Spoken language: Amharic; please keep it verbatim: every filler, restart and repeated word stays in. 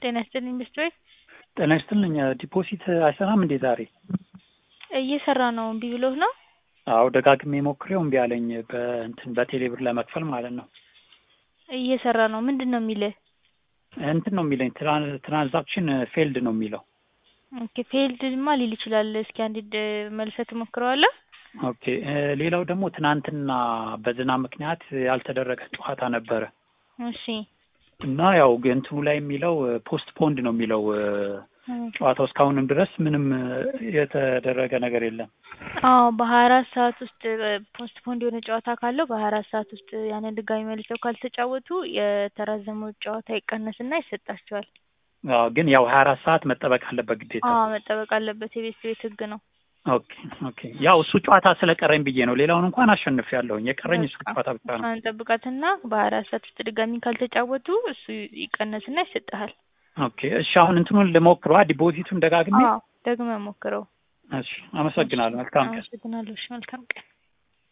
ጤና ይስጥልኝ ብስትወይ ጤና ይስጥልኝ ዲፖዚት አይሰራም እንዴ ዛሬ? እየሰራ ነው እምቢ ብሎህ ነው? አዎ ደጋግሜ ሞክሬው እምቢ አለኝ በእንትን በቴሌ ብር ለመክፈል ማለት ነው። እየሰራ ነው ምንድነው የሚልህ? እንትን ነው የሚለኝ ትራንዛክሽን ፌልድ ነው የሚለው። ኦኬ ፌልድማ ሊል ይችላል። እስኪ አንዴ መልሰህ ትሞክረዋለህ? ኦኬ ሌላው ደግሞ ትናንትና በዝናብ ምክንያት ያልተደረገ ጨዋታ ነበረ። እሺ እና ያው እንትኑ ላይ የሚለው ፖስት ፖንድ ነው የሚለው ጨዋታው እስካሁንም ድረስ ምንም የተደረገ ነገር የለም። አዎ በሀያ አራት ሰዓት ውስጥ ፖስት ፖንድ የሆነ ጨዋታ ካለው በሀያ አራት ሰዓት ውስጥ ያንን ድጋሚ መልሰው ካልተጫወቱ የተራዘመው ጨዋታ ይቀነስና ይሰጣቸዋል። አዎ ግን ያው ሀያ አራት ሰዓት መጠበቅ አለበት ግዴታ። አዎ መጠበቅ አለበት የቤት ቤት ህግ ነው። ኦኬ ኦኬ ያው እሱ ጨዋታ ስለቀረኝ ብዬ ነው። ሌላውን እንኳን አሸንፌያለሁኝ። የቀረኝ እሱ ጨዋታ ብቻ ነው። እሷን ጠብቃትና በሀያ አራት ሰዓት ውስጥ ድጋሚ ካልተጫወቱ እሱ ይቀነስና ይሰጥሃል። ኦኬ እሺ አሁን እንትኑን ልሞክረዋ ዲፖዚቱን ደጋግሜ? አዎ ደግመህ ሞክረው። እሺ አመሰግናለሁ። መልካም ቀን። አመሰግናለሁ። እሺ መልካም ቀን።